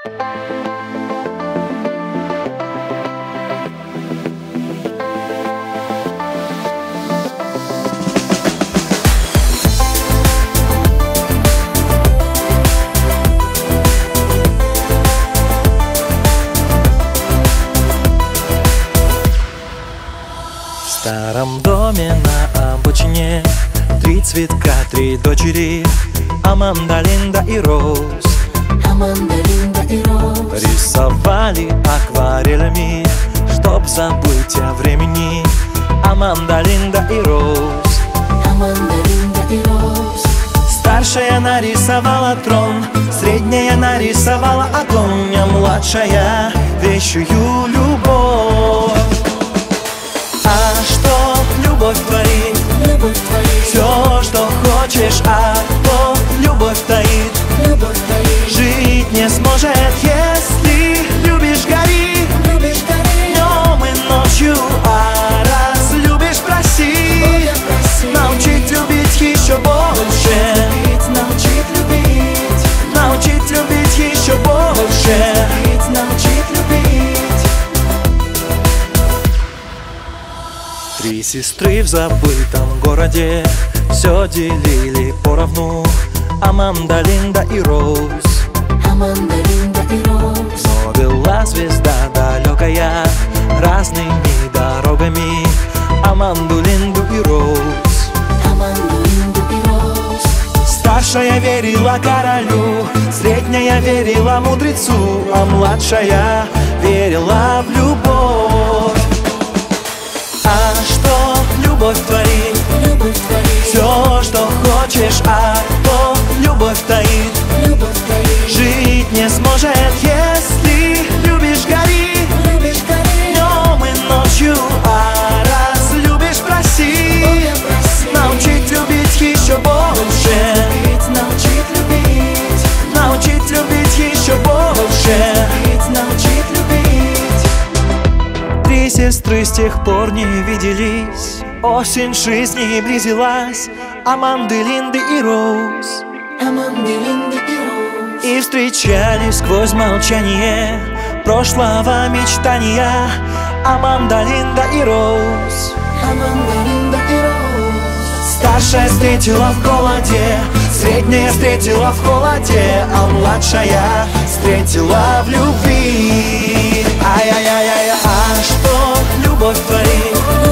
В старом доме на обочине 3 цветка, 3 дочери: Аманда, Линда и Роуз. Аманда, Линда и Роуз Рисовали акварелями, чтоб забыть о времени. Аманда, Линда и Роуз. Аманда, Линда и Роуз. Старшая нарисовала трон, средняя нарисовала огонь, а младшая вещую любовь. А что любовь творит? Любовь творит, Все, что хочешь, а то любовь таит. любовь творит. Жить не сможет, если любишь, гори. Любишь, гори, Днем и ночью, а раз любишь, проси. проси. Научить любить еще больше. Научить любить, Научить любить еще больше. научить любить. 3 сестры в забытом городе все делили поровну. Аманда, Линда и Роуз. Аманда, Линда и Роуз. Но вела звезда далекая разными дорогами Аманду, Линду и Роуз. Аманду, Линду и Роуз. Старшая верила королю, средняя верила мудрецу, а младшая верила в любовь. А что любовь творит? Любовь творит, Все, что хочешь, а то любовь таит. любовь творит. Жить не сможет, если любишь, гори. Любишь, гори, Днем и ночью, а раз любишь, проси. проси. Научить любить еще больше. Научить любить, Научить любить еще больше. научить любить. 3 сестры с тех пор не виделись. Осень жизни близилась. Аманды, Линды и Роуз. Аманды, Линды и Роуз. И встречались сквозь молчание прошлого мечтания. Аманда, Линда и Роуз. Аманда, Линда и Роуз. Старшая встретила в голоде, средняя встретила в холоде, а младшая встретила в любви. Ай-яй-яй-яй, а что любовь творит?